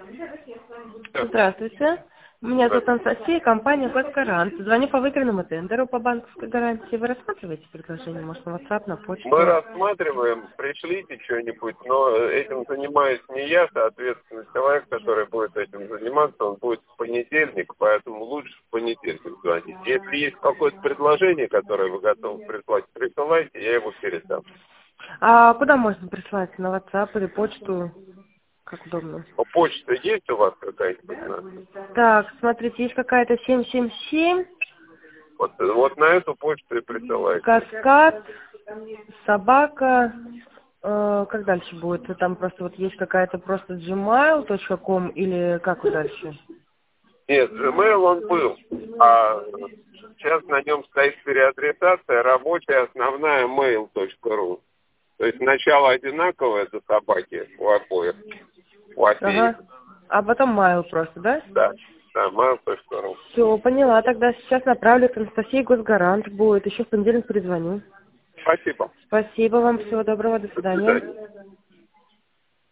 Здравствуйте. Меня зовут Анастасия, компания «Госгарант». Звоню по выигранному тендеру по банковской гарантии. Вы рассматриваете предложение, может, на WhatsApp, на почту? Мы рассматриваем, пришлите что-нибудь, но этим занимаюсь не я, соответственно, человек, который будет этим заниматься, он будет в понедельник, поэтому лучше в понедельник звонить. Если есть какое-то предложение, которое вы готовы прислать, присылайте, я его передам. А куда можно прислать? На WhatsApp или почту? Как удобно. Почта есть у вас какая-нибудь? Так, смотрите, есть какая-то 777, Вот на эту почту и присылайте. Каскад, собака, как дальше будет? Там просто вот есть какая-то просто gmail.com или как вот дальше? Нет, Gmail он был, а сейчас на нем стоит переадресация, рабочая основная mail.ru. То есть начало одинаковое за собаки у обоих, у обеих. Ага. А потом mail просто, да? Да, mail.ru. Все, поняла. Тогда сейчас направлю к Анастасии, Госгарант будет. Еще в понедельник перезвоню. Спасибо. Спасибо вам. Всего доброго. До До свидания. свидания.